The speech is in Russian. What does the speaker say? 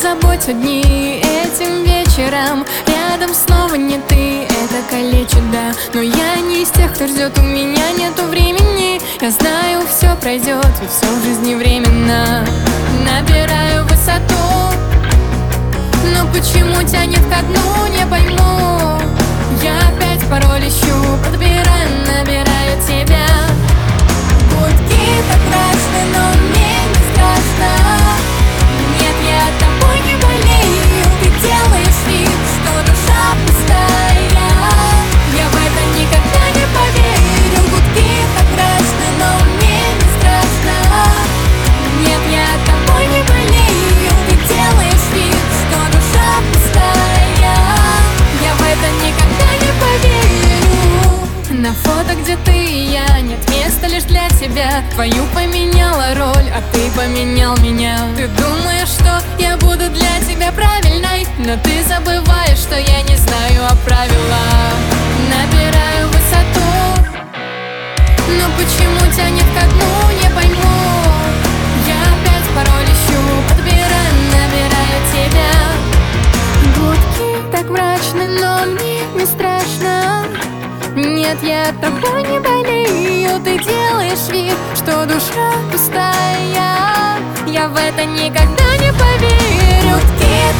заботь одни этим вечером. Рядом снова не ты, это калечит, да. Но я не из тех, кто ждет, у меня нету времени. Я знаю, все пройдет, ведь все в жизни временно. Набираю высоту, но почему тянет ко дну, не пойму. Я опять пароль ищу, подбираю, набираю тебя. Гудки так мрачны, но мне не страшно. Нет, я тобой не болею. Ты делаешь вид, что душа пустая. Я в это никогда не поверю. Гудки так мрачны, но мне не страшно. Нет, я тобой не болею. Ты делаешь вид, что душа пустая. Я в это никогда не поверю. На фото, где ты и я, нет места лишь для тебя. Твою поменяла роль, а ты поменял меня. Ты думаешь, что я буду для тебя правильной, но ты забываешь, что я не знаю о правилах. Набираю высоту, но почему тянет ко дну, не пойму. Я опять пароль ищу, подбираю, набираю тебя. Гудки так мрачны, но мне не страшно. Нет, я тобой не болею. Ты делаешь вид, что душа пустая. Я в это никогда не поверю. Гудки